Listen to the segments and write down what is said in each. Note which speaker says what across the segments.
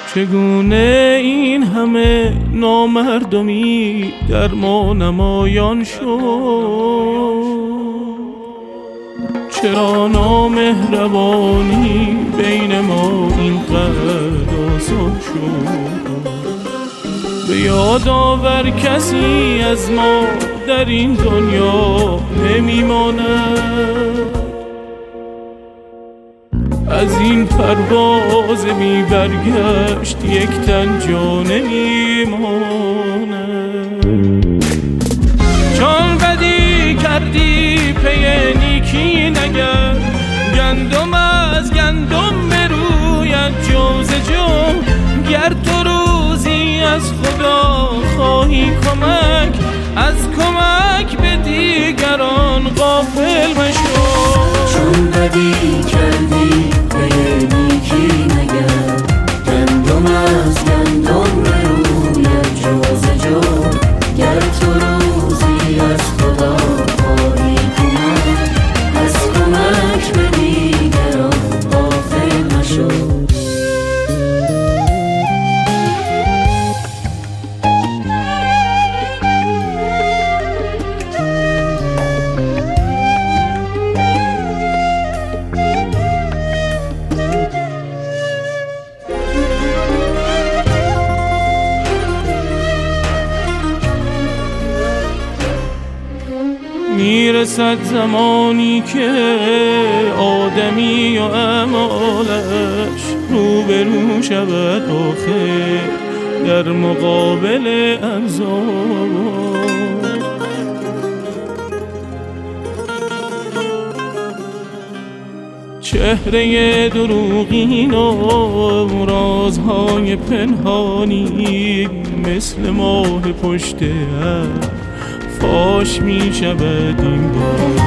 Speaker 1: چگونه این همه نامردمی در ما نمایان شد؟ چرا نامهربانی بین ما اینقدر آسان شد؟ به یاد آور کسی از ما در این دنیا نمیماند، از این پرواز بی برگشت یک تن جا نمیماند. چون بدی کردی پی نیکی نگر، گندم از گندم بروید جو ز جو. گر تو روزی از خدا خواهی کمک، از کمک به دیگران غافل مشو.
Speaker 2: چون بدی کردی پی نیکی نگر، گندم از گندم بروید جو ز جو. گر تو روزی از خدا خواهی کمک، از کمک به دیگران غافل مشو.
Speaker 1: میرسد زمانی که آدمی و اعمالش روبرو شود آخر در مقابل انظار. چهره دروغین و رازهای پنهانی مثل ماه پشت ابر فاش می شود این بار.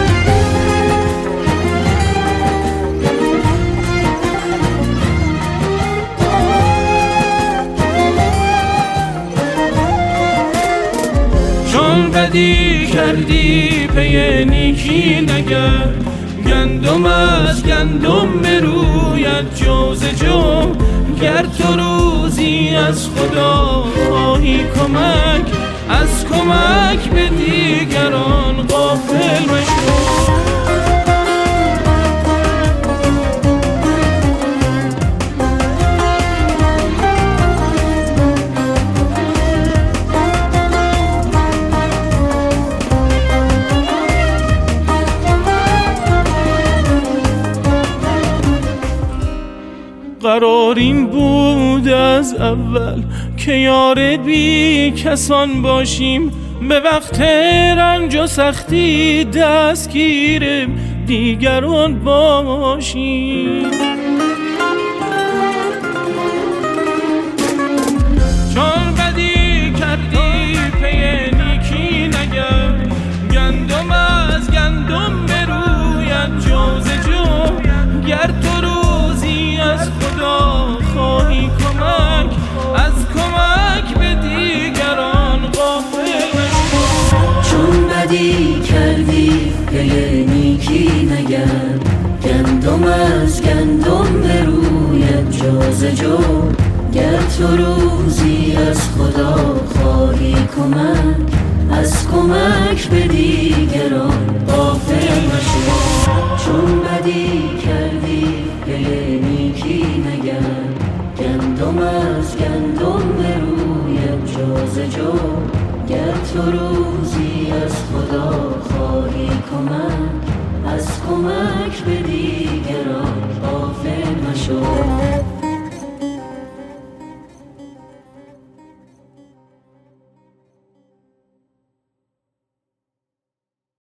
Speaker 1: چون بدی کردی پی نیکی نگر، گندم از گندم بروید جو ز جو. گر تو روزی از خدا خواهی کمک، از کمک به دیگران غافل مشو. قرار این بود از اول که یار بی کسان باشیم، به وقت رنج و سختی دستگیر دیگران باشیم. چون بدی کردی پی نیکی نگر، گندم از گندم بروید جو ز جو. گر تو روزی از خدا خواهی کمک، از کمک به دیگران غافل مشو.
Speaker 2: چون بدی کردی پی نیکی نگر، گندم از گندم بروید جو ز جو. گر تو روزی از خدا خواهی کمک، از کمک به دیگران غافل مشو. چون بدی کردی پی نیکی نگر، گندم از گندم بروید جو ز جو. گر تو روزی از خدا خواهی کمک، از کمک به دیگران غافل مشو.